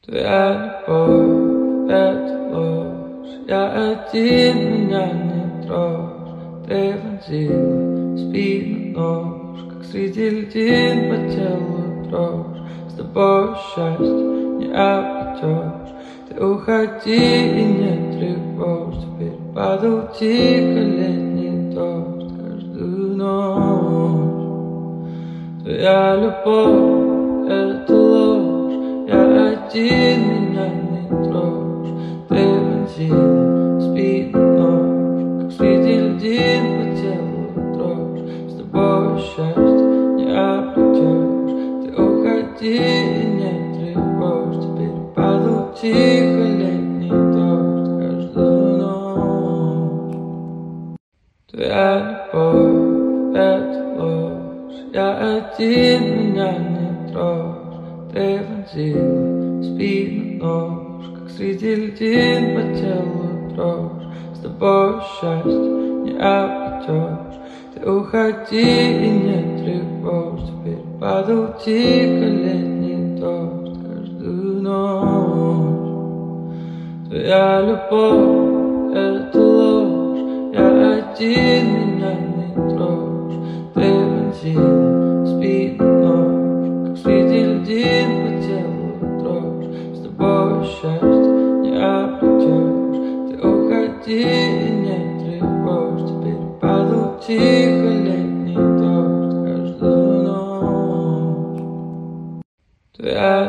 Твоя любовь — это ложь. Я один, меня не трожь. Ты вонзила спину нож, как среди льдин по телу дрожь. С тобой счастье не обретешь. Ты уходи и не тревожь. Теперь падал тихо летний дождь каждую ночь. Твоя любовь — это ложь. Я один, меня не трожь. Ты вонзила спину нож, как среди льдин по телу дрожь. С тобой счастье не обретешь. Ты уходи и не тревожь. Теперь падал тихо летний дождь каждую ночь. Твоя любовь — это ложь. Я один, меня не трожь. Ты вонзила спину нож, как среди льдин по телу дрожь. С тобой счастье не обретешь. Ты уходи и не тревожь. Теперь падал тихо летний дождь каждую ночь. Твоя любовь — это ложь. Я один, меня не трожь. Ты вонзила спину нож, как среди льдин по телу дрожь. С тобой счастье не обретешь. Ты уходи и не тревожь. Теперь падал тихо летний дождь каждую ночь. Твоя